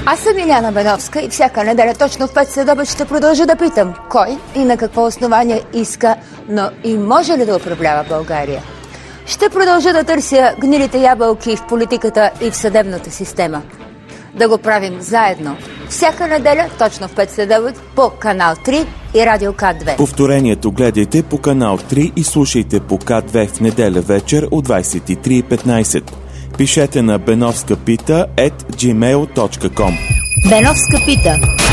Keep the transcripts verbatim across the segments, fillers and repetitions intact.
Аз съм Иляна Беновска и всяка неделя точно в пет следобед ще продължа да питам кой и на какво основание иска, но и може ли да управлява България. Ще продължа да търся гнилите ябълки в политиката и в съдебната система. Да го правим заедно. Всяка неделя точно в пет следобед по канал три и Радио К две. Повторението гледайте по канал три и слушайте по К две в неделя вечер от двадесет и три и петнадесет. Пишете на benovskapita ет джимейл точка ком. Беновска пита.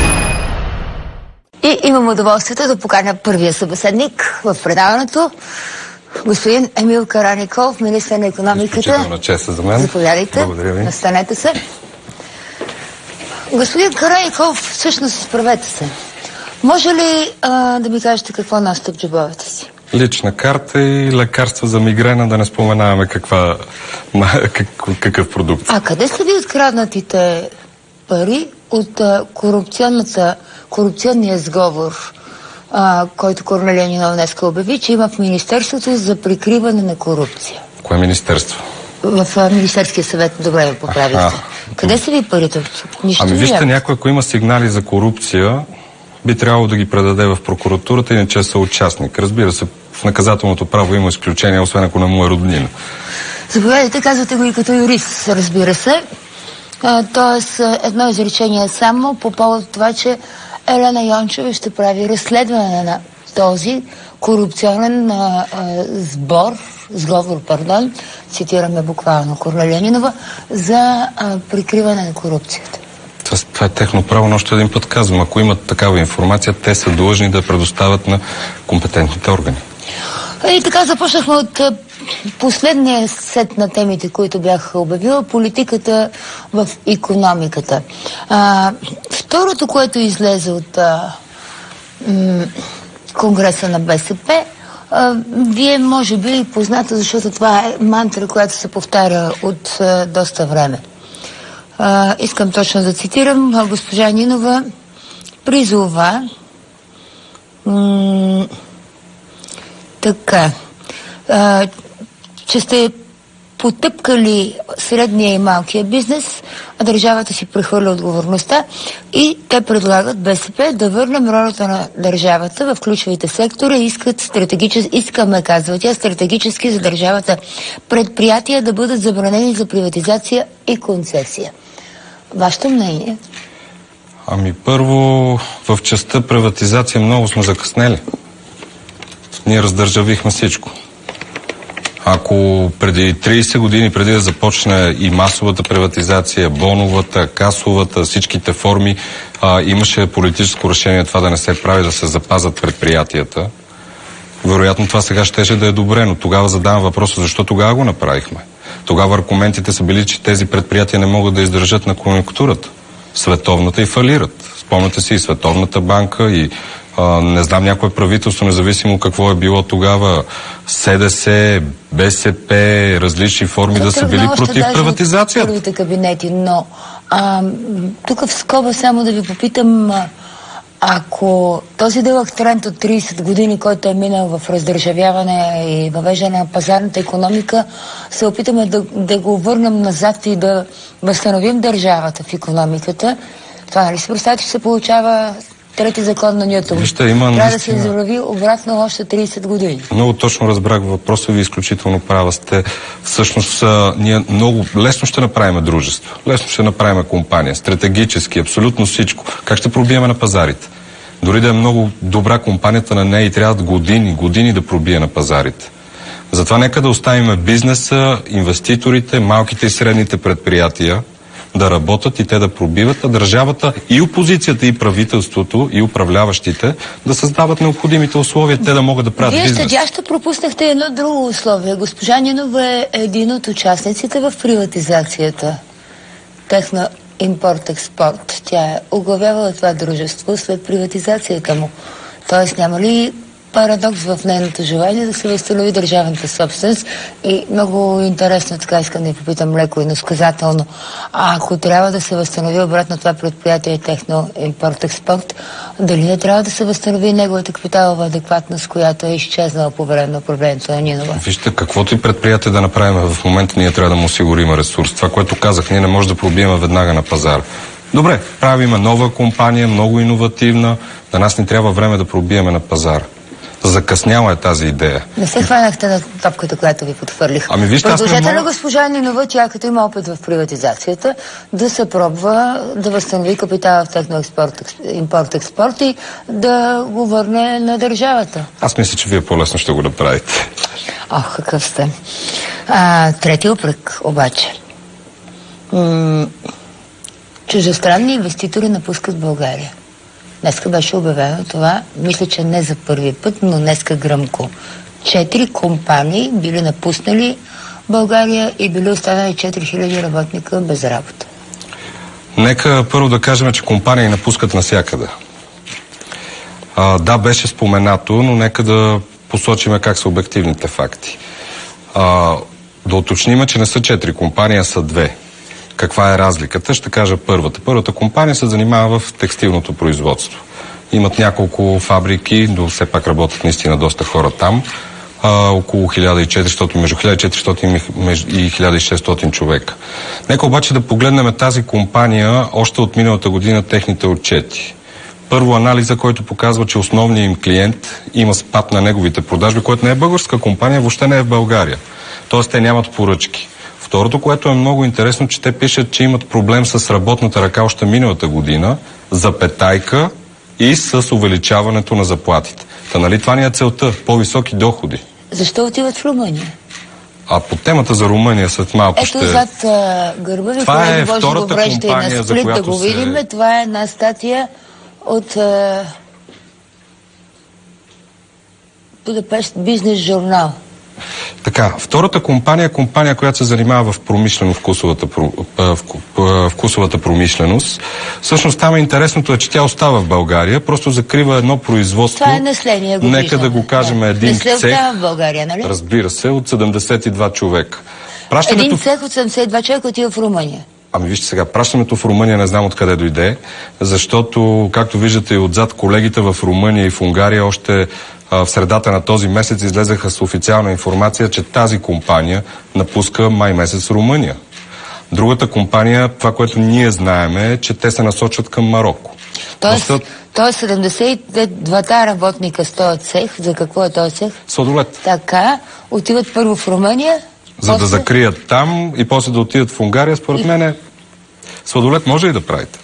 И имам удоволствието да поканя първия събеседник в предаването, господин Емил Караниколов, министър на икономиката. Изключителна чест за мен. Заповядайте. Благодаря ви. Настанете се. Господин Караниколов, всъщност изправете се. Може ли а, да ми кажете какво носите в джобовете си? Лична карта и лекарства за мигрена, да не споменаваме каква, как, какъв продукт. А къде са ви откраднатите пари от а, корупционната, корупционния сговор, а, който Корнелия Нинова днеска обяви, че има в Министерството за прикриване на корупция? Кое министерство? В а, Министерския съвет, добре го поправихте. Къде са ви парите? Нищо ами не вижте, вярвам. някой, ако има сигнали за корупция, би трябвало да ги предаде в прокуратурата, иначе са участник. Разбира се, в наказателното право има изключения, освен ако не му е роднина. Заповядайте, казвате го и като юрист, разбира се. А, тоест, едно изречение само по повод това, че Елена Йончева ще прави разследване на този корупционен а, а, сбор, сговор, пардон, цитираме буквално Корнелия Нинова, за а, прикриване на корупцията. Това, това е техно право, но още един път казвам. Ако имат такава информация, те са длъжни да я предоставят на компетентните органи. И така започнахме от последния сет на темите, които бях обявила, политиката в икономиката. А, второто, което излезе от а, м, Конгреса на БСП, а, вие може би позната, защото това е мантра, която се повтаря от а, доста време. А, искам точно да цитирам. А, госпожа Нинова призова м- така, а, че сте потъпкали средния и малкия бизнес, а държавата си прехвърля отговорността и те предлагат БСП да върнем ролята на държавата в ключовите сектори. Искат стратегически, искаме, казва тя, стратегически за държавата предприятия да бъдат забранени за приватизация и концесия. Вашето мнение? Ами първо, в частта приватизация много сме закъснели. Ние раздържавихме всичко. Ако преди тридесет години, преди да започне и масовата приватизация, боновата, касовата, всичките форми, а, имаше политическо решение това да не се прави, да се запазят предприятията, вероятно това сега щеше да е добре, но тогава задавам въпроса, защо тогава го направихме? Тогава аргументите са били, че тези предприятия не могат да издържат на конюнктурата, световната, и фалират. Спомняте си и Световната банка, и а, не знам, някое правителство, независимо какво е било тогава, СДС, БСП, различни форми да, да са били против приватизацията. Първите кабинети, но а, тук в скоба само да ви попитам, а, ако този дълъг тренд от тридесет години, който е минал в раздържавяване и въвеждане на пазарната икономика, се опитаме да, да го върнем назад и да възстановим държавата в икономиката, това нали си представете, че се получава трети закон на Нютон. Вижте, има трябва наистина да се завърви обратно още тридесет години. Много точно разбрах въпроса ви, изключително права сте. Всъщност, а, ние много лесно ще направим дружество, лесно ще направим компания, стратегически, абсолютно всичко. Как ще пробиеме на пазарите? Дори да е много добра компанията на нея и трябват години, години да пробие на пазарите. Затова нека да оставим бизнеса, инвеститорите, малките и средните предприятия да работят и те да пробиват, а държавата и опозицията, и правителството, и управляващите да създават необходимите условия, те да могат да правят Вие бизнес. Вие съдящо пропуснахте едно друго условие. Госпожа Нинова е един от участниците в приватизацията. Техно импорт-експорт. Тя е оглавявала това дружество след приватизацията му. Тоест няма ли парадокс в нейното желание да се възстанови държавната собственост? И много интересно, така искам да ви попитам леко и насказателно. А ако трябва да се възстанови обратно това предприятие техно импорт-експорт, дали не трябва да се възстанови неговата капиталова адекватност, която е изчезнала по време на управлението на Нинова? Вижте, каквото и предприятие да направим в момента, ние трябва да му осигурим ресурс. Това, което казах, ние не може да пробием веднага на пазар. Добре, правиме нова компания, много иновативна. На нас ни трябва време да пробиеме на пазара. Закъсняла е тази идея. Не се хванахте на топката, която ви подхвърлих. Ами вижте, аз не Предложете мога... на госпожа Нинова, тя като има опит в приватизацията, да се пробва да възстанови капитала в техно импорт-експорт и да го върне на държавата. Аз мисля, че вие по-лесно ще го направите. Ох, какъв сте. А, трети упрек, обаче. М- чуждестранни инвеститори напускат България. Днеска беше обявено това, мисля, че не за първи път, но днеска гръмко. Четири компании били напуснали България и били останали четири хиляди работника без работа. Нека първо да кажем, че компании напускат навсякъде. А, да, беше споменато, но нека да посочиме как са обективните факти. А, да уточним, че не са четири компании, а са две. Каква е разликата? Ще кажа първата. Първата компания се занимава в текстилното производство. Имат няколко фабрики, но все пак работят наистина доста хора там. А, около хиляда и четиристотин, между хиляда и четиристотин и хиляда и шестстотин човека. Нека обаче да погледнем тази компания още от миналата година техните отчети. Първо анализа, който показва, че основният им клиент има спад на неговите продажби, което не е българска компания, въобще не е в България. Тоест те нямат поръчки. Второто, което е много интересно, че те пишат, че имат проблем с работната ръка още миналата година, запетайка и с увеличаването на заплатите. Та нали това ни е целта? По-високи доходи. Защо отиват в Румъния? А по темата за Румъния след малко Ето ще... Ето зад а, гърба ви, това е Боже, втората добре, ще компания, на за Сплит която да го се... видим. Това е една статия от а, Будапешт Бизнес журнал. Така, втората компания е компания, която се занимава в промишлено-вкусовата вкусовата промишленост. Всъщност там е интересното е, че тя остава в България, просто закрива едно производство. Това е наследие, го Нека виждаме. да го кажем Да. един Несле цех. остава в България, нали? Разбира се, от седемдесет и два човека. Пращането... Един цех от седемдесет и два човека отива в Румъния. Ами вижте сега, пращането в Румъния не знам откъде дойде, защото, както виждате и отзад, колегите в Румъния и в Унгария още а, в средата на този месец излезаха с официална информация, че тази компания напуска май месец Румъния. Другата компания, това, което ние знаем е, че те се насочват към Мароко. Тоест, Доста... тоест седемдесет и двата работника с този цех, за какво е този цех? Сладолет. Така, отиват първо в Румъния, За после... да закрият там и после да отидат в Унгария, според мен е... Сладолет може и да правите.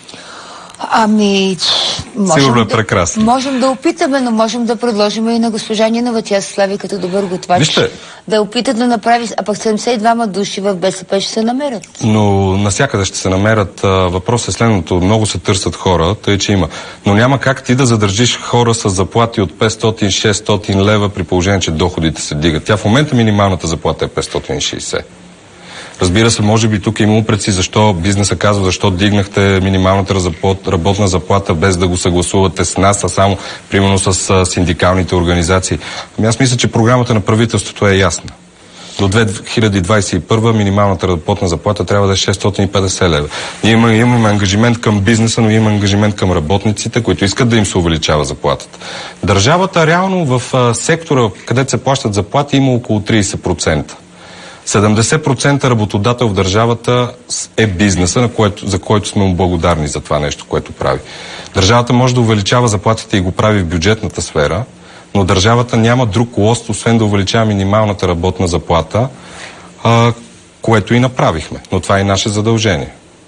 Ами, можем Сигурно е да, прекрасно. можем да опитаме, но можем да предложим и на госпожа Нинова. Тя се слави като добър готвач. Вижте. Да опитат да направи, а пък седемдесет и двама души в БСП ще се намерят. Но насякъде ще се намерят. Въпросът е следното. Много се търсят хора, тъй че има. Но няма как ти да задържиш хора с заплати от петстотин до шестстотин лева при положение, че доходите се дигат. Тя в момента минималната заплата е петстотин и шейсет. Разбира се, може би тук има упреци защо бизнеса казва, защо дигнахте минималната работна заплата без да го съгласувате с нас, а само примерно с синдикалните организации. Ами аз мисля, че програмата на правителството е ясна. До две хиляди двадесет и първа минималната работна заплата трябва да е шестстотин и петдесет лева. Ние имаме, имаме ангажимент към бизнеса, но имаме ангажимент към работниците, които искат да им се увеличава заплатата. Държавата реално в а, сектора, където се плащат заплати, има около тридесет процента. седемдесет процента работодател в държавата е бизнеса, на което, за който сме му благодарни за това нещо, което прави. Държавата може да увеличава заплатите и го прави в бюджетната сфера, но държавата няма друг лост, освен да увеличава минималната работна заплата, а, което и направихме. Но това е и наше задължение.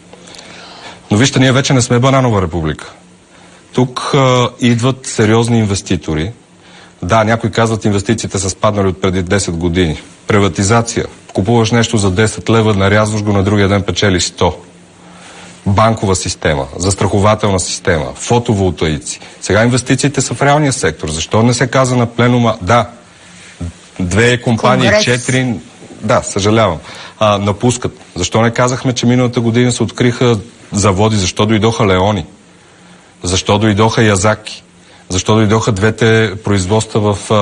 Но вижте, ние вече не сме бананова република. Тук а, идват сериозни инвеститори. Да, някои казват, инвестициите са спаднали от преди десет години. Приватизация. Купуваш нещо за десет лева, нарязваш го, на другия ден печели сто. Банкова система, застрахователна система, фотоволтаици. Сега инвестициите са в реалния сектор. Защо не се каза на пленума? Да, две компании, Конгрес. четири... Да, съжалявам. А, напускат. Защо не казахме, че миналата година се откриха заводи? Защо дойдоха Леони? Защо дойдоха Язаки? Защо дойдоха двете производства в,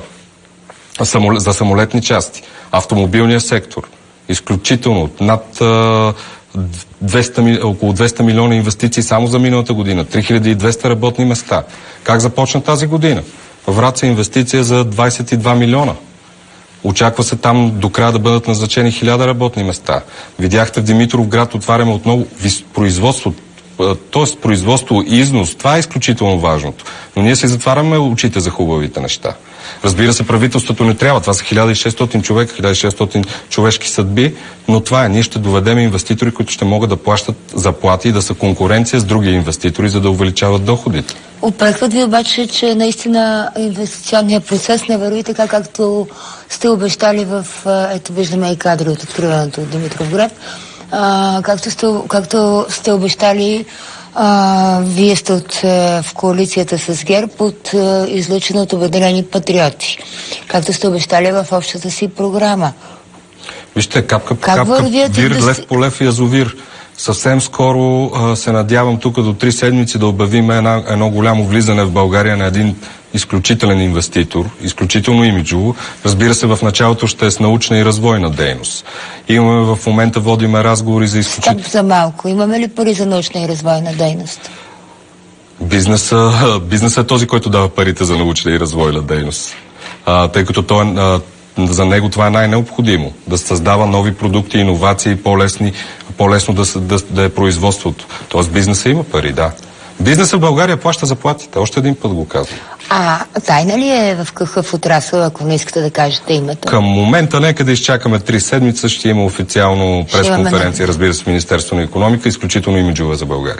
а, самолет, за самолетни части? Автомобилния сектор. Изключително. Над а, двеста, около двеста милиона инвестиции само за миналата година. три хиляди и двеста работни места. Как започна тази година? В Враца инвестиция за двадесет и два милиона. Очаква се там до края да бъдат назначени хиляда работни места. Видяхте в Димитровград отваряме отново производство, т.е. производство и износ, това е изключително важното. Но ние си затваряме очите за хубавите неща. Разбира се, правителството не трябва. Това са хиляда и шестстотин човека, хиляда и шестстотин човешки съдби, но това е. Ние ще доведем инвеститори, които ще могат да плащат заплати и да са конкуренция с други инвеститори, за да увеличават доходите. Упрекват ви обаче, че наистина инвестиционният процес не върви така, както сте обещали в... Ето виждаме и кадри от откриването от Димитровград. А, както, сте, както сте обещали, а, вие сте от, в коалицията с ГЕРБ от излъчено от Обединени патриоти. Както сте обещали в общата си програма. Вижте, капка по капка, бир, да лев по лев и язовир. Съвсем скоро а, се надявам тук до три седмици да обявим една, едно голямо влизане в България на един изключителен инвеститор, изключително имиджово. Разбира се, в началото ще е с научна и развойна дейност. Имаме в момента, водиме разговори за изключително... Стоп за малко. Имаме ли пари за научна и развойна дейност? Бизнеса, бизнесът е този, който дава парите за научна и развойна дейност. А, тъй като той, а, за него това е най-необходимо. Да създава нови продукти, иновации, по-лесни, по-лесно да, да, да е производството. Тоест бизнеса има пари, да. Бизнесът в България плаща заплатите. Още един път го казвам. А тайна ли е в какъв отрасъл, ако не искате да кажете името? Към момента, нека да изчакаме три седмица, ще има официално пресконференция, разбира се, в Министерство на икономика, изключително имиджова за България.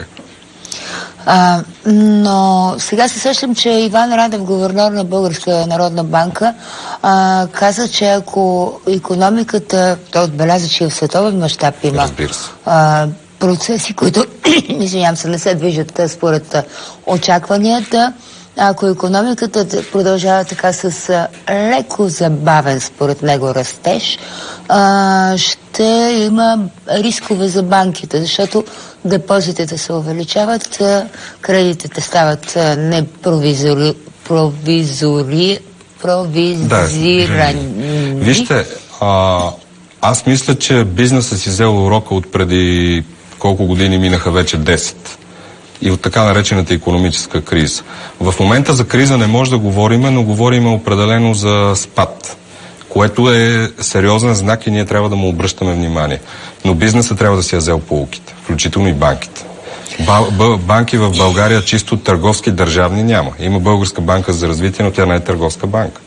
А, но сега се сещам, че Иван Радев, гувернер на Българска народна банка, а, каза, че ако икономиката, той отбеляза, че в световен мащаб има а, процеси, които, извинявам се, не се движат според очакванията, ако икономиката продължава така с леко забавен, според него, растеж, а, ще има рискове за банките, защото депозитите се увеличават, кредитите стават не провизори, провизори, провизирани. Да, вижте, а, аз мисля, че бизнесът си взел урока от преди колко години минаха вече десет. И от така наречената икономическа криза. В момента за криза не може да говорим, но говорим определено за спад, което е сериозен знак и ние трябва да му обръщаме внимание. Но бизнесът трябва да си я взел поуките, включително и банките. Банки в България чисто търговски държавни няма. Има Българска банка за развитие, но тя не е търговска банка.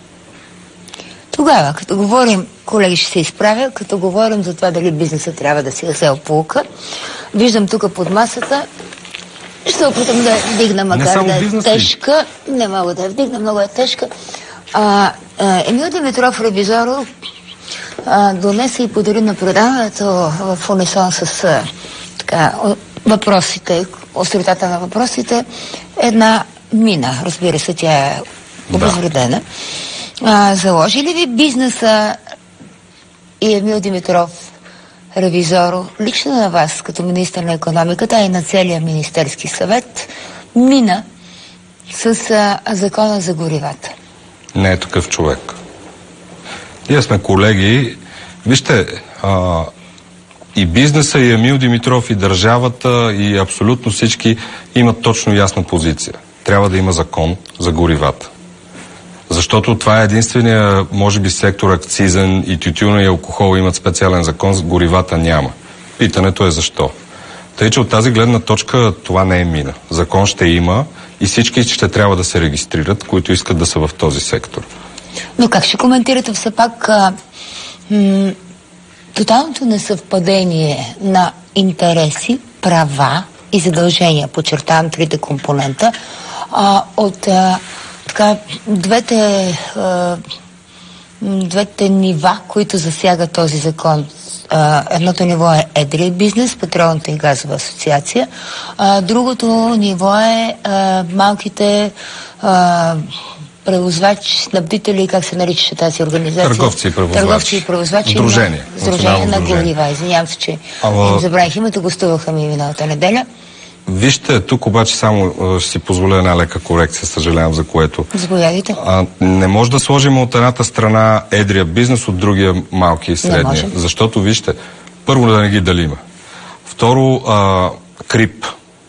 Тогава, като говорим, колеги ще се изправя, като говорим за това дали бизнесът трябва да си я взел поука, виждам тук под масата, ще се опитам да я вдигна, макар да е тежка. Не мога да я вдигна, много е тежка. А, а, Емил Димитров, ревизор, а, донесе и подари на предаването в унисон с а, така, въпросите, остротата на въпросите, една мина. Разбира се, тя е обезвредена. Да. Заложи ли ви бизнеса и Емил Димитров, ревизоро, лично на вас, като министър на икономиката, а и на целия Министерски съвет, мина с а, закона за горивата? Не е такъв човек. Ние сме колеги. Вижте, а, и бизнеса, и Емил Димитров, и държавата, и абсолютно всички имат точно ясна позиция. Трябва да има закон за горивата. Защото това е единствения, може би, сектор акцизен, и тютюна и алкохол имат специален закон, за горивата няма. Питането е защо. Тъй, че от тази гледна точка това не е мина. Закон ще има и всички ще трябва да се регистрират, които искат да са в този сектор. Но как ще коментирате все пак а, м- тоталното несъвпадение на интереси, права и задължения, подчертавам трите компонента, а, от а, така, двете, а, двете нива, които засяга този закон. А, едното ниво е едрия бизнес, петролната и газова асоциация. А, другото ниво е а, малките а, превозвачи, снабдители, как се наричаше тази организация? Търговци и превозвачи. Търговци и превозвачи. Сдружение. Сдружение на горива. Извинявам се, че Ама... им забравих името, гостуваха ми миналата неделя. Вижте, тук обаче само ще си позволя една лека корекция, съжалявам за което. Заповядайте. А, не може да сложим от едната страна едрия бизнес, от другия малки и средния. Защото, вижте, първо да не ги делиме. Второ, а, КРИП,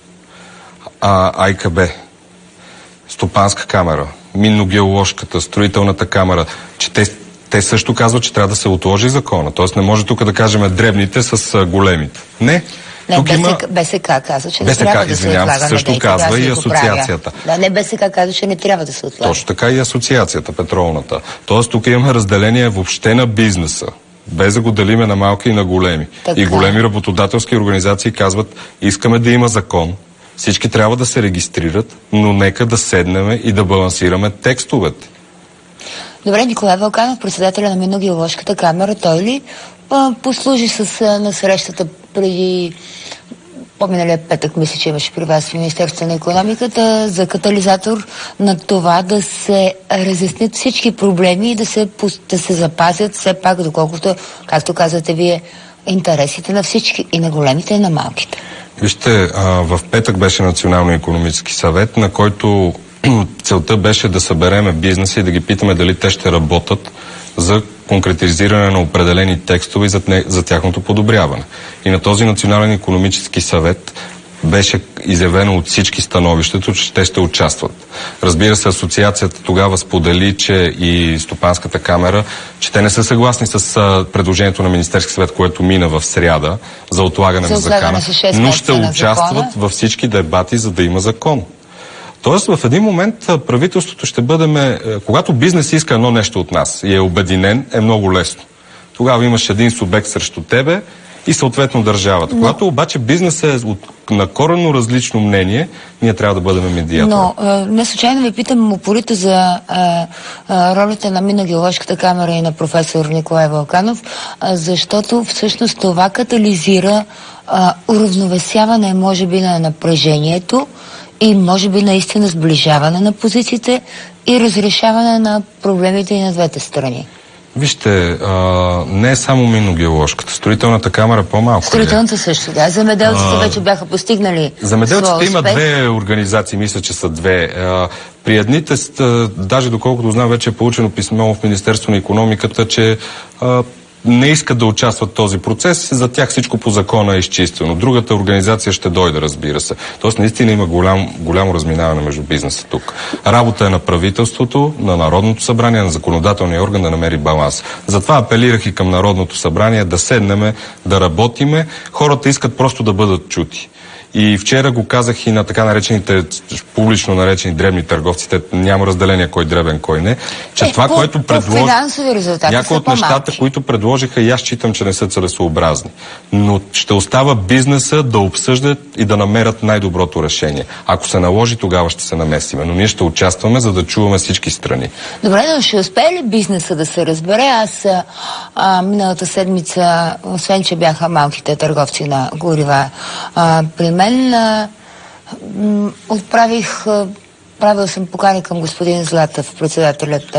а, АйКБ, Стопанска камера, Минно-геоложката, Строителната камера, че те, те също казват, че трябва да се отложи закона. Тоест не може тук да кажем дребните с а, големите. Не. Не, Тук БСК, има... БСК казва, че не БСК, трябва да се извинявам отлага. се, също Недейте, казва да, и го асоциацията. Да, не БСК казва, че не трябва да се отлага. Точно така и асоциацията, петролната. Тоест тук имаме разделение въобще на бизнеса, без да го делиме на малки и на големи. Така. И големи работодателски организации казват, искаме да има закон, всички трябва да се регистрират, но нека да седнем и да балансираме текстовете. Добре, Николай Вълканов, председателя на Минно-геоложката камера, той ли а, послужи с, а, на срещата преди по-миналия петък, мисля, че имаше при вас в Министерството на икономиката, за катализатор на това да се разяснят всички проблеми и да се, да се запазят все пак, доколкото, както казвате вие, интересите на всички, и на големите, и на малките. Вижте, а, в петък беше Национално-икономически съвет, на който целта беше да събереме бизнеса и да ги питаме дали те ще работят за конкретизиране на определени текстове за, не, за тяхното подобряване. И на този Национален икономически съвет беше изявено от всички становището, че те ще участват. Разбира се, асоциацията тогава сподели, че и Стопанската камера, че те не са съгласни с а, предложението на Министерски съвет, което мина в сряда за отлагане за на закона, но ще участват във всички дебати, за да има закон. Тоест, в един момент правителството ще бъдем... Когато бизнес иска едно нещо от нас и е обединен, е много лесно. Тогава имаш един субект срещу тебе и съответно държавата. Но... Когато обаче бизнесът е от, на коренно различно мнение, ние трябва да бъдем медиатори. Но а, не случайно ви питам упорито за а, а, ролята на Минно-геоложката камера и на професор Николай Вълканов, а, защото всъщност това катализира а, уравновесяване, може би, на напрежението и може би наистина сближаване на позициите и разрешаване на проблемите и на двете страни. Вижте, а, не е само Минно-геоложката. Строителната камера по-малко. Строителната също, да. Земеделците а, вече бяха постигнали. Земеделците има две организации, мисля, че са две. А, при едните, даже доколкото знам, вече е получено писмо в Министерство на икономиката, че а, не искат да участват в този процес, за тях всичко по закона е изчистено. Другата организация ще дойде, разбира се. Тоест, наистина има голям, голямо разминаване между бизнеса тук. Работа е на правителството, на Народното събрание, на законодателния орган да намери баланс. Затова апелирах и към Народното събрание да седнеме, да работиме. Хората искат просто да бъдат чути. И вчера го казах и на така наречените, публично наречени дребни търговци, те няма разделение кой дребен, кой не, че е, това, по, което предложи... Някои от нещата, които предложиха, и аз считам, че не са целесообразни. Но ще остава бизнеса да обсъждат и да намерят най-доброто решение. Ако се наложи, тогава ще се намесиме. Но ние ще участваме, за да чуваме всички страни. Добре, но ще успее ли бизнеса да се разбере? Аз а, миналата седмица, освен че бяха малките търговци на горива, а, при мен а, м, отправих, а, правил съм покани към господин Златев, председателят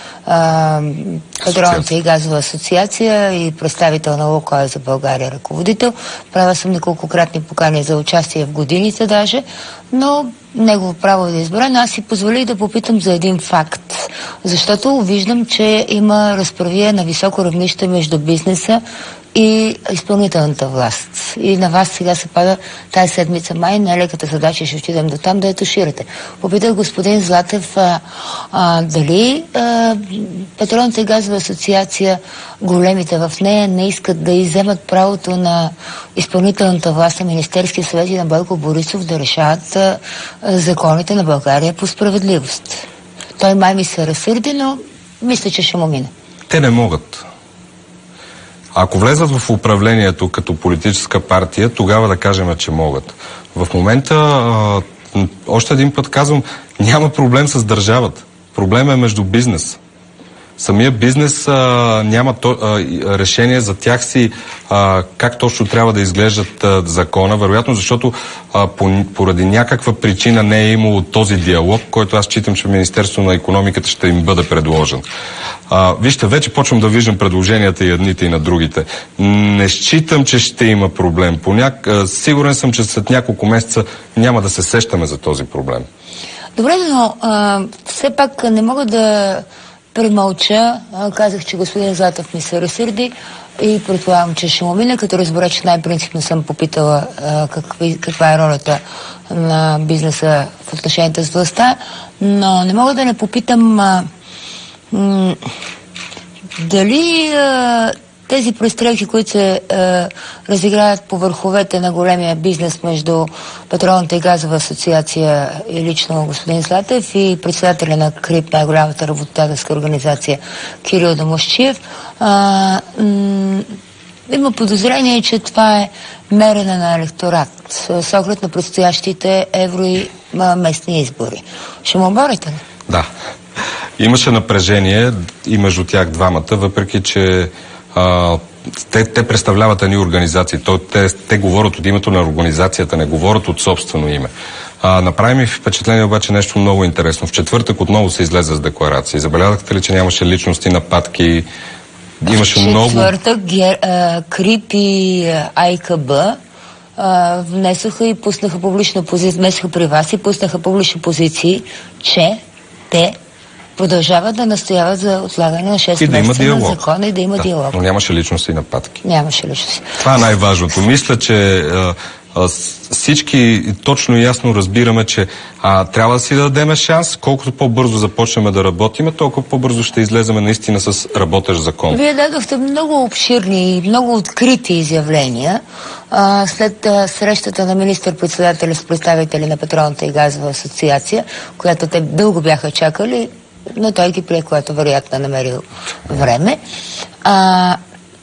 на Петролната и газова асоциация и представител на Лукойл за България, ръководител. Правил съм неколкократни покани за участие в годините даже, но негово право да избера, но аз си позволих да попитам за един факт, защото виждам, че има разправие на високо равнище между бизнеса и изпълнителната власт. И на вас сега се пада тази седмица май, нелеката задача, ще отидем до там да я туширате. Попитах господин Златев а, а, дали а, Петролната и газова асоциация, големите в нея, не искат да изземат правото на изпълнителната власт на Министерския съвет и на Бойко Борисов да решават а, а, законите на България по справедливост. Той май ми се разсърди, но мисля, че ще му мине. Те не могат. Ако влезат в управлението като политическа партия, тогава да кажем, че могат. В момента, а, още един път казвам, няма проблем с държавата. Проблем е между бизнес. Самия бизнес а, няма то, а, решение за тях си а, как точно трябва да изглеждат а, закона, вероятно защото а, по, поради някаква причина не е имало този диалог, който аз считам, че в Министерството на икономиката ще им бъде предложен. А, вижте, вече почвам да виждам предложенията и едните и на другите. Не считам, че ще има проблем. Поняк... А, сигурен съм, че след няколко месеца няма да се сещаме за този проблем. Добре, но а, все пак не мога да премълча. Казах, че господин Златев ми се разсърди и предполагам, че ще му мине, като разбера, че най-принципно съм попитала а, какви, каква е ролята на бизнеса в отношенията с властта, но не мога да не попитам а, м- дали а, тези престрелки, които се а, разиграват по върховете на големия бизнес между Петролната и газова асоциация и лично господин Златев и председателя на КРИП, най-голямата работодателска организация Кирил Домусчиев, а, м- има подозрение, че това е мерене на електорат с оглед на предстоящите евро и а, местни избори. Ще му борите ли? Да. Имаше напрежение и между тях двамата, въпреки че а, те, те представляват едни организации. То, те, те говорят от името на организацията, не говорят от собствено име. А, направи ми впечатление обаче нещо много интересно. В четвъртък отново се излезе с декларации. Забелязахте ли, че нямаше личности, нападки? Имаше много... Четвъртък КРИП и АйКБ внесоха и пуснаха публична позиция, внесоха при вас и пуснаха публични позиции, че те продължават да настояват за отлагане на шест да месеца на закона и да има да, диалог. Но нямаше личности и нападки. Нямаше личности. Това е най-важното. Мисля, че а, а, всички точно и ясно разбираме, че а, трябва да си дадем шанс. Колкото по-бързо започнем да работим, толкова по-бързо ще излеземе наистина с работещ закон. Вие дадохте много обширни и много открити изявления а, след а, срещата на министър-председателя с представители на Петролната и газова асоциация, която те дълго бяха чакали, но той ги прие, което вероятно намерил време. А,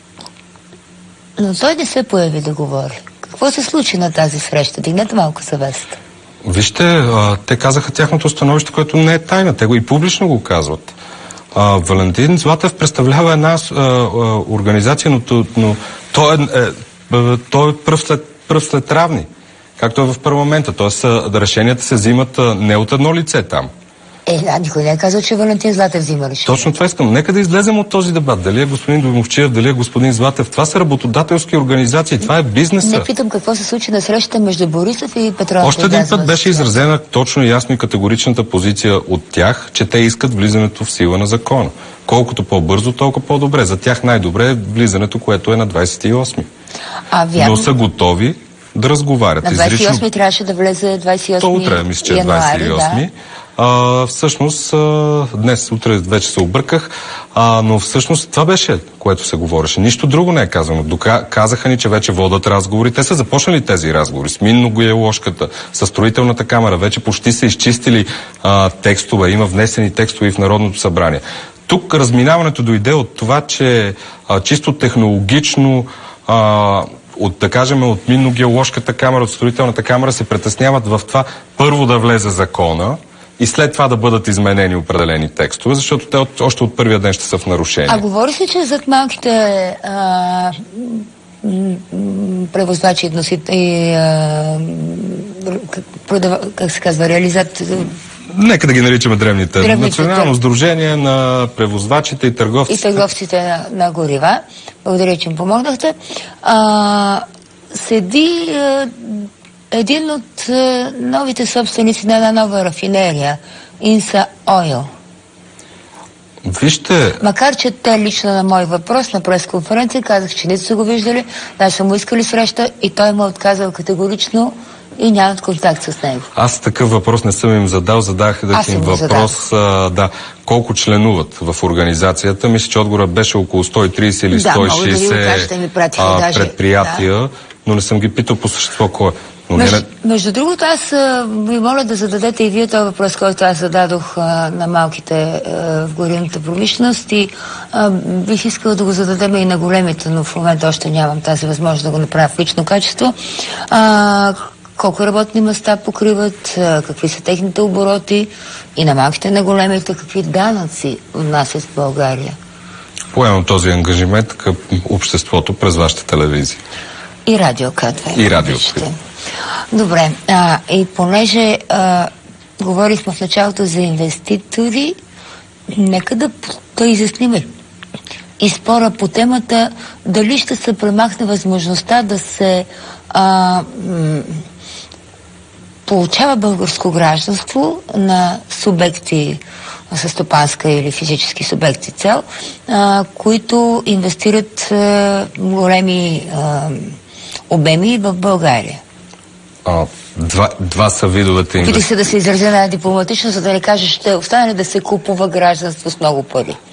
но той не се появи да говори. Какво се случи на тази среща? Дигнете малко съвест. Вижте, а, те казаха тяхното становище, което не е тайна. Те го и публично го казват. А, Валентин Златев представлява една а, а, организация, но, но той е, е, той е пръв, след, пръв след равни, както е в парламента. Тоест, решенията се взимат а, не от едно лице там. Е, да, никой не е казал, че Валентин Златев взима решение. Точно това искам. Нека да излезем от този дебат. Дали е господин Домусчиев, дали е господин Златев. Това са работодателски организации, това е бизнеса. Не питам какво се случи на срещата между Борисов и Петролната. Още един път беше изразена точно ясно и категоричната позиция от тях, че те искат влизането в сила на закона. Колкото по-бързо, толкова по-добре. За тях най-добре е влизането, което е на двадесет и осми. А, вярно. Но са готови да разговарят. На двадесет и осми изрично... трябваше да влезе двадесет и осми То утре, мисля, че е двадесет и осми. Да. А, всъщност, а, днес, утре вече се обърках, а, но всъщност това беше, което се говореше. Нищо друго не е казано. Дока... Казаха ни, че вече водят разговори. Те са започнали тези разговори с Минно-Гоеложката, с Строителната камара. Вече почти са изчистили а, текстове. Има внесени текстове в Народното събрание. Тук разминаването дойде от това, че а, чисто технологично а, от, да кажем, от Минно-Геоложката камера, от Строителната камера се притесняват в това първо да влезе закона и след това да бъдат изменени определени текстове, защото те от, още от първия ден ще са в нарушение. А говори се, че зад малките а, превозвачи и а, продава, как се казва, реализат... Нека да ги наричаме древните. древните Национално тър... сдружение на превозвачите и търговците. И търговците на, на горива. Благодаря, че им помогнахте. А, седи а, един от а, новите собственици на една нова рафинерия, Инса Ойл. Вижте... Макар, че те лично на мой въпрос на пресконференция казах, че не са го виждали, да са му искали среща и той му отказал категорично и нямат контакт с него. Аз такъв въпрос не съм им задал. Задах да им въпрос а, да, колко членуват в организацията. Мисля, че отговорът беше около сто и тридесет или сто и шейсет да, а, даже, предприятия, да. Но не съм ги питал по същество кой. Но между, не... между другото, аз ви моля да зададете и вие този въпрос, който аз зададох а, на малките а, в горивната промишленост и а, бих искала да го зададем и на големите, но в момента още нямам тази възможност да го направя в лично качество. А, колко работни места покриват, какви са техните обороти и на малките, на големите, какви данъци отнасят в България. Поемам този ангажимент към обществото през вашата телевизия. И радио КАТВЕ. И радио. Добре. А, и понеже а, говорихме в началото за инвеститори, нека да, да изясниме и спора по темата дали ще се премахне възможността да се а, получава българско гражданство на субекти със стопанска или физически субекти цел, а, които инвестират а, големи а, обеми в България. А, два, два са видовете инвестиции. Опити се да се изразя на дипломатично, за да не кажеш, ще остане да се купува гражданство с много пари.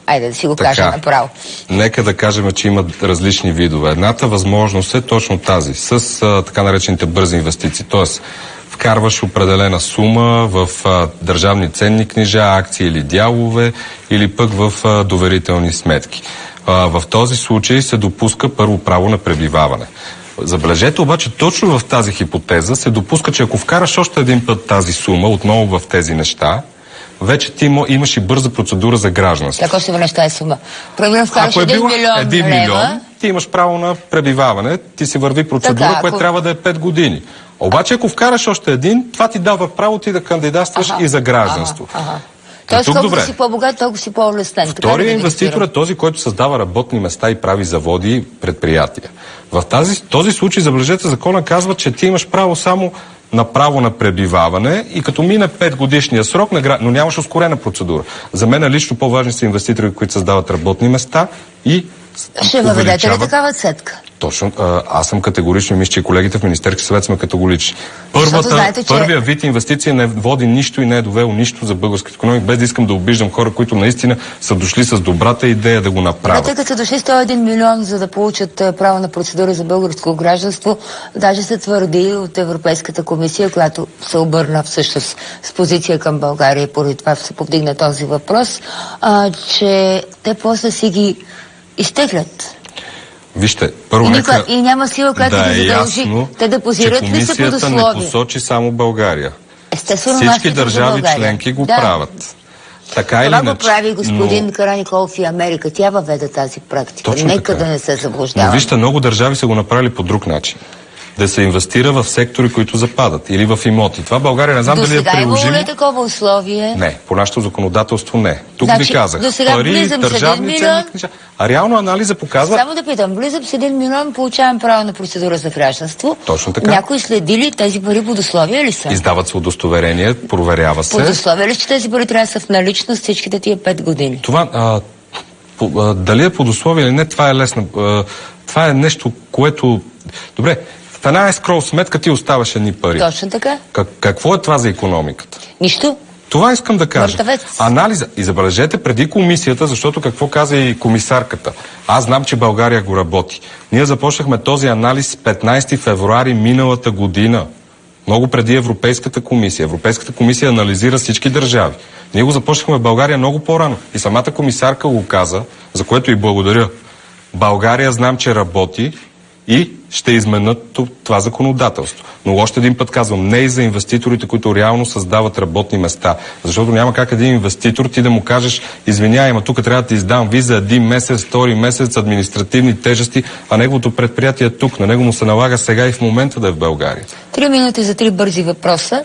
Айде да си го кажа направо. Нека да кажем, че има различни видове. Едната възможност е точно тази, с а, така наречените бързи инвестиции. Тоест, вкарваш определена сума в а, държавни ценни книжа, акции или дялове, или пък в а, доверителни сметки. А, в този случай се допуска първо право на пребиваване. Забележете обаче, точно в тази хипотеза се допуска, че ако вкараш още един път тази сума, отново в тези неща, вече ти имаш и бърза процедура за гражданство. Как още върнеш тази сума? Примерно вкараш е един милион един лева. милион, ти имаш право на пребиваване, ти си върви процедура, така, която ако... трябва да е пет години. Обаче, ако вкараш още един, това ти дава право ти да кандидатстваш и за гражданство. Ага, ага. Тоест, колко добре. си по-богат, толкова си по-улеснен. Вторият инвеститор е този, който създава работни места и прави заводи и предприятия. В тази, този случай, забележете, закона казва, че ти имаш право само на право на пребиваване и като мине пет годишния срок, но нямаш ускорена процедура. За мен лично по-важни са инвеститори, които създават работни места и ще въведете ли такава цетка? Точно. Аз съм категорично и мисля, че колегите в Министерски съвет сме категорични. Първата, знаете, че... Първия вид инвестиция не води нищо и не е довело нищо за българската икономика, без да искам да обиждам хора, които наистина са дошли с добрата идея да го направят. Тъй като са дошли сто и един милион, за да получат право на процедура за българско гражданство, даже се твърди от Европейската комисия, която се обърна всъщност с позиция към България и поради това се повдигна този въпрос, а, че те после си ги изтеглят. Вижте, първо и, нека и няма сила, която да, да ги задължи. Ясно, те да позират ли се под условия? комисията не посочи само България. Естествено, всички държави членки го да. правят. Така или това иначе. го прави господин но... Караниколов и Америка. Тя въведе тази практика. Точно Нека така. да не се заблуждаваме. Но вижте, много държави са го направили по друг начин. Да се инвестира в сектори, които западат. Или в имоти. Това България не знам до дали е приложимо. До сега има ли такова условие? Не, по нашето законодателство не. Тук значи, ви казах. До сега пари, влизам с един милион. А реално анализа показва... Само да питам, влизам с един милион, получавам право на процедура за гражданство. Точно така. Някой следи ли тези пари под условия ли са? Издават се удостоверение, проверява се. Под условия ли, че тези пари трябва да са в наличност всичките тия пет години? Това, а, по, а, дали е под условие или не, това е лесно. А, това е нещо, което... Добре, в една скрол сметка ти оставаш едни пари. Точно така. Как, какво е това за икономиката? Нищо. Това искам да кажа. Мъртъвец. Анализа. И забележете преди комисията, защото какво каза и комисарката. Аз знам, че България го работи. Ние започнахме този анализ петнайсети февруари миналата година. Много преди Европейската комисия. Европейската комисия анализира всички държави. Ние го започнахме в България много по-рано. И самата комисарка го каза, за което и благодаря. България знам, че работи и ще изменят това законодателство. Но още един път казвам, не и за инвеститорите, които реално създават работни места. Защото няма как един инвеститор ти да му кажеш, извиняй, ама тук трябва да ти издам виза един месец, втори месец, административни тежести, а неговото предприятие е тук. На него му се налага сега и в момента да е в България. Три минути за три бързи въпроса.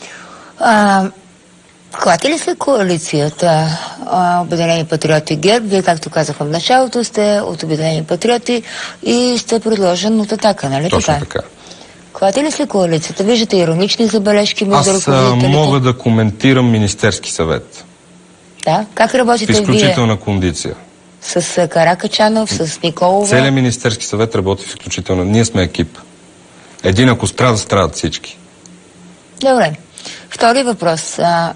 А, клати ли се коалицията а, Обединени патриоти ГЕРБ? Вие, както казах в началото, сте от Обединени патриоти и сте предложен от Атака, нали Точно така? така. Клати ли се коалицията? Виждате иронични забележки между Аз ръководителите? мога да коментирам Министерски съвет. Да? Как работите в изключителна вие? кондиция. С Каракачанов, с Николова? Целият Министерски съвет работи в изключителна... Ние сме екип. Един, ако страда, страдат всички. Добре. Втори въпрос. А,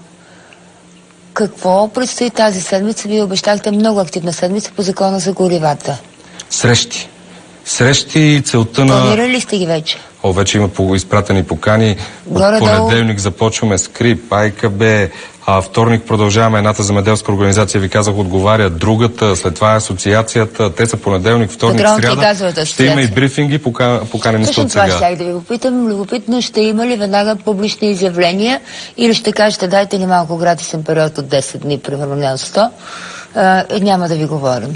какво предстои тази седмица? Вие обещахте много активна седмица по закона за горивата. Срещи. Срещи и целта на... Планирали ли сте ги вече? О, вече има по изпратени покани. Горе От понеделник започваме СКРИП, АйКБ, а вторник продължаваме едната земеделска организация, ви казах, отговаря другата, след това е асоциацията, те са понеделник, вторник, сряда. Ще има и брифинги, пока, поканени сте от сега. Точно това щях да ви попитам. Любопитно, ще има ли веднага публични изявления или ще кажете, дайте ни малко гратисен период от десет дни, примерно не от сто, а, няма да ви говорим.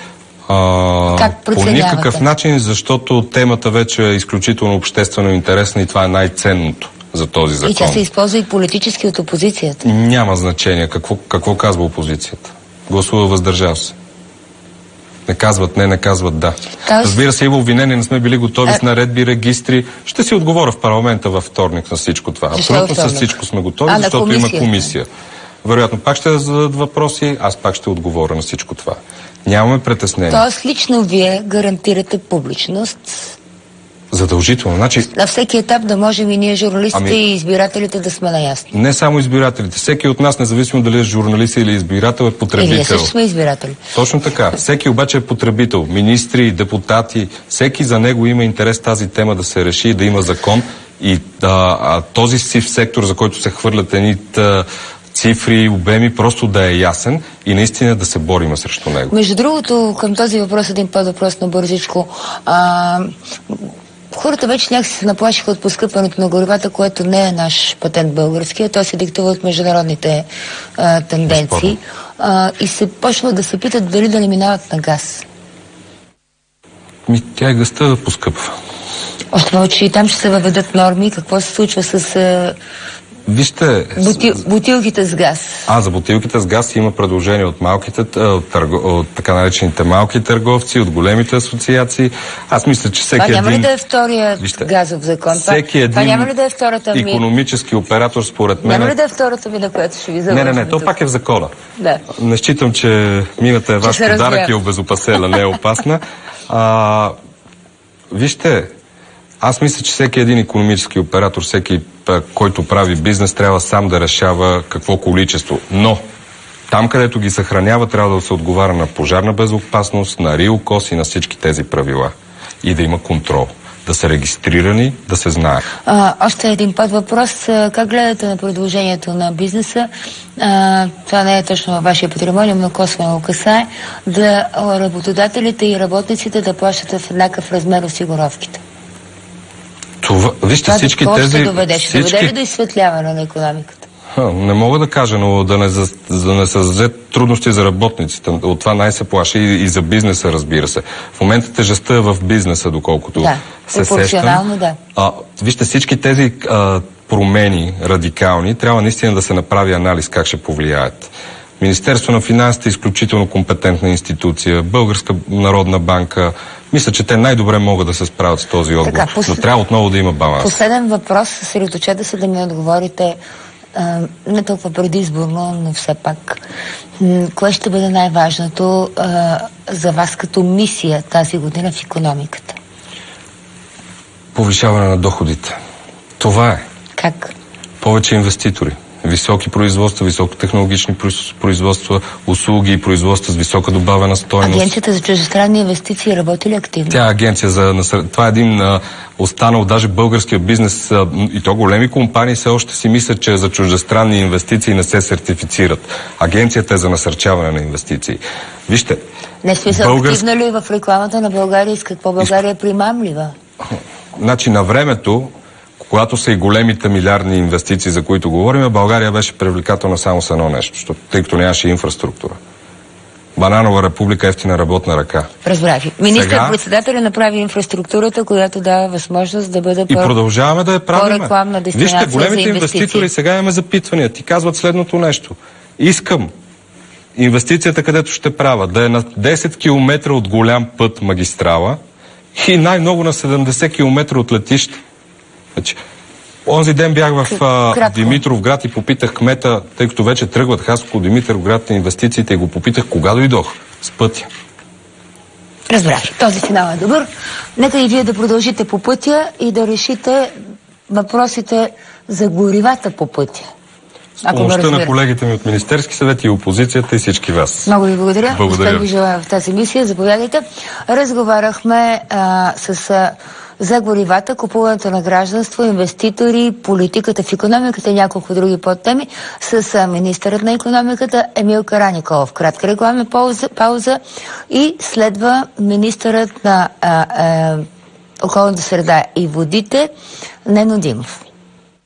А, как по никакъв начин, защото темата вече е изключително обществено интересна и това е най-ценното за този закон. И тя се използва и политически от опозицията. Няма значение. Какво, какво казва опозицията? Гласува въздържал се. Не казват не, не казват да. Тоест... Разбира се, има обвинение, не сме били готови а... с наредби, регистри. Ще си отговоря в парламента във вторник на всичко това. Защо абсолютно с всичко сме готови, а, защото има комисия. Вероятно пак ще зададат въпроси, аз пак ще отговоря на всичко това. Нямаме притеснение. Тоест лично вие гарантирате публичност? Задължително. Значи, на всеки етап да можем и ние, журналистите ами... и избирателите, да сме наясни. Не само избирателите. Всеки от нас, независимо дали е журналист или избирател, е потребител. И ние също сме избиратели. Точно така. Всеки обаче е потребител. Министри, депутати, всеки за него има интерес тази тема да се реши, да има закон и да, а, този сив сектор, за който се хвърлят едни цифри, обеми, просто да е ясен и наистина да се бориме срещу него. Между другото, към този въпрос, един подвъпрос на бързичко. А, хората вече някакси се наплашиха от поскъпването на горивата, което не е наш патент български, а то се диктува от международните а, тенденции. А, и се почва да се питат дали да не минават на газ. Ми, тя е гъста да поскъпва. Още повече и там ще се въведат норми. Какво се случва с... А, Вижте... Бутил, бутилките с газ. А, за бутилките с газ има предложение от малките, от, търго, от така наречените малки търговци, от големите асоциации. Аз мисля, че всеки един... Това няма ли да е втория Вижте, газов закон? Всеки един това няма ли да е втората ми... икономически оператор, според мен... Няма ли да е втората ми, на която ще ви завършим? Не, не, не, то пак е в закона. Да. Не считам, че мината е ваш подарък и е обезопасена, не е опасна. А, вижте... Аз мисля, че всеки един икономически оператор, всеки, който прави бизнес, трябва сам да решава какво количество. Но там, където ги съхранява, трябва да се отговаря на пожарна безопасност, на РИОКОС и на всички тези правила. И да има контрол. Да са регистрирани, да се знае. А, още един път въпрос. Как гледате на предложението на бизнеса? А, това не е точно във вашия патримониум, но косвено го касае. Да работодателите и работниците да плащат в еднакъв размер осигуровките. Това, вижте, това всички тези... Ще доведе? Ще всички... доведе ли до изсветляване на икономиката? Ха, не мога да кажа, но да не, за, да не създаде трудности за работниците. От това най-се плаши и, и за бизнеса, разбира се. В момента тежестта е в бизнеса, доколкото да, се сещам. Да. А, вижте, всички тези а, промени радикални, трябва наистина да се направи анализ как ще повлияят. Министерство на финансите е изключително компетентна институция, Българска народна банка. Мисля, че те най-добре могат да се справят с този отговор. Така, послед... Но трябва отново да има баланс. Последен въпрос, съсредоточете се да ми отговорите, а, не толкова предизборно, но все пак. М- кое ще бъде най-важното а, за вас като мисия тази година в икономиката? Повишаване на доходите. Това е. Как? Повече инвеститори. Високи производства, високотехнологични производства, услуги и производства с висока добавена стойност. Агенцията за чуждестранни инвестиции работи ли активно? Тя агенция за... Това е един а, останал даже българския бизнес а, и то големи компании все още си мислят, че за чуждестранни инвестиции не се сертифицират. Агенцията е за насърчаване на инвестиции. Вижте... Не смисъл българск... активна ли в рекламата на България и с какво България е примамлива? Значи на времето, когато са и големите милиардни инвестиции, за които говорим, България беше привлекателна само с едно нещо, защото, тъй като нямаше инфраструктура. Бананова република, ефтина работна ръка. Разбрах. Министър-председателя направи инфраструктурата, която дава възможност да бъде и по... продължаваме да я правим. По-рекламна дестинация. Вижте, големите инвеститори, сега имаме запитвания, ти казват следното нещо. Искам инвестицията, където ще правя, да е на десет километра от голям път магистрала и най-много на седемдесет километра от летище. Значи, онзи ден бях в а, Димитровград и попитах кмета, тъй като вече тръгват Хасково, Димитровград на инвестициите, и го попитах кога дойдох с пътя. Разбрах. Този финал е добър. Нека и вие да продължите по пътя и да решите въпросите за горивата по пътя. С помощта на колегите ми от Министерски съвет и опозицията и всички вас. Много ви благодаря. Благодаря. Успех ви желая в тази мисия. Заповядайте. Разговаряхме а, с... А, за горивата, купуването на гражданство, инвеститори, политиката в икономиката и няколко други подтеми с министърът на икономиката Емил Караниколов. Кратка рекламна пауза, пауза и следва министърът на а, а, околната среда и водите Нено Димов.